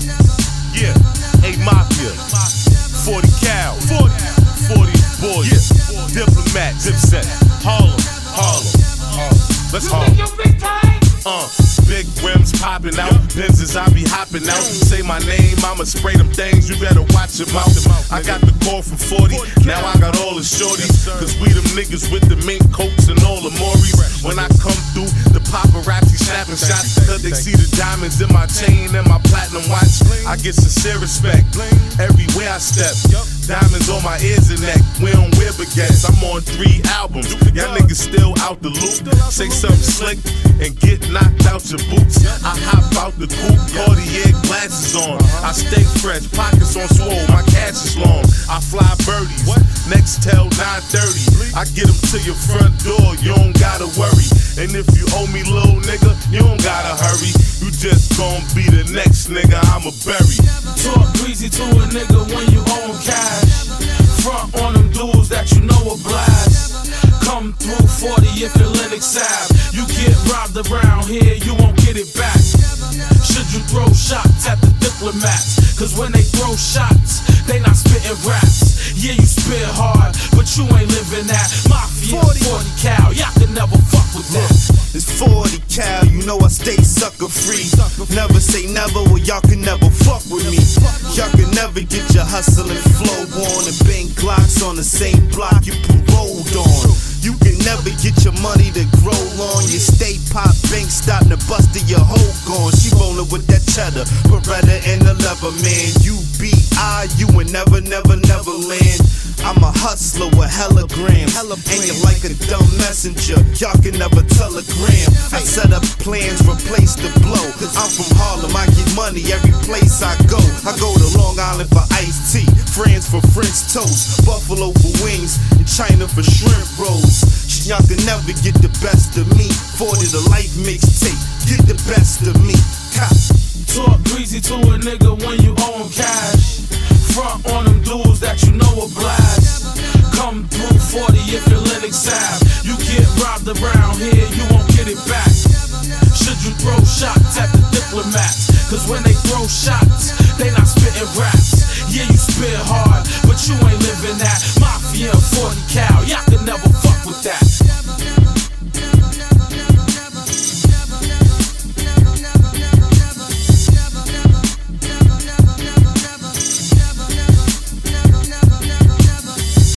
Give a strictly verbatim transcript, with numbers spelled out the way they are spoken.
Yeah, A Mafia, forty cal, forty, forty boys, yeah. Diplomat, Dipset, Harlem, Harlem, Harlem. Let's Harlem. Uh, big rims popping out, Benzes I be hopping out. Say my name, I'ma spray them things, you better watch your mouth. I got the call from forty, now I got all the shorties. Cause we them niggas with the mink coats and all the Maury's. When I come through, the paparazzi snapping shots, cause they see the diamonds in my chain and my platinum watch. I get sincere respect everywhere I step. Diamonds on my ears and neck, we don't wear baguettes. I'm on three albums, y'all niggas still out the loop. Say something slick and get knocked out your boots. I hop out the coupe, Cartier glasses on. I stay fresh, pockets on swole, my cash is long. I fly birdies, next till nine thirty. I get them to your front door, you don't gotta worry. And if you owe me, little nigga, you don't gotta hurry. You just gon' be the next nigga I'ma bury. Talk greasy to a nigga when you own cash. Front on them dudes that you know are blast. Come through forty if you're Linux Ave. You get robbed around here, you won't get it back. Should you throw shots at the diplomats? Cause when they throw shots, they not spitting raps. Yeah, you spit hard, but you ain't living that. Mafia, forty cal, y'all can never fuck with that. It's forty cal, you know I stay sucker free. Never say never, well y'all can never fuck with me. Y'all can never get your hustle and flow on and bang Glocks on the same block you paroled on. You can never get your money to grow on. You stay pop bank starting to bust to your whole gone. She rollin' with that cheddar, Beretta and the leather man. You B I, you and never, never, never land. I'm a hustler with hella grams. Ain't you like a dumb messenger? Y'all can never telegram. I set up plans for place to blow. I'm from Harlem, I get money every place I go. I go to Long Island for iced tea, France for French toast, Buffalo for wings, and China for shrimp rolls. Y'all can never get the best of me. forty the life mixtape, get the best of me. Cop. Talk greasy to a nigga when you own cash. Front on them dudes that you know are blast. Come through forty if you're Linux Ave. You get robbed around here, you won't get it back. Should you throw shots at the diplomats? Cause when they throw shots, they not spitting raps.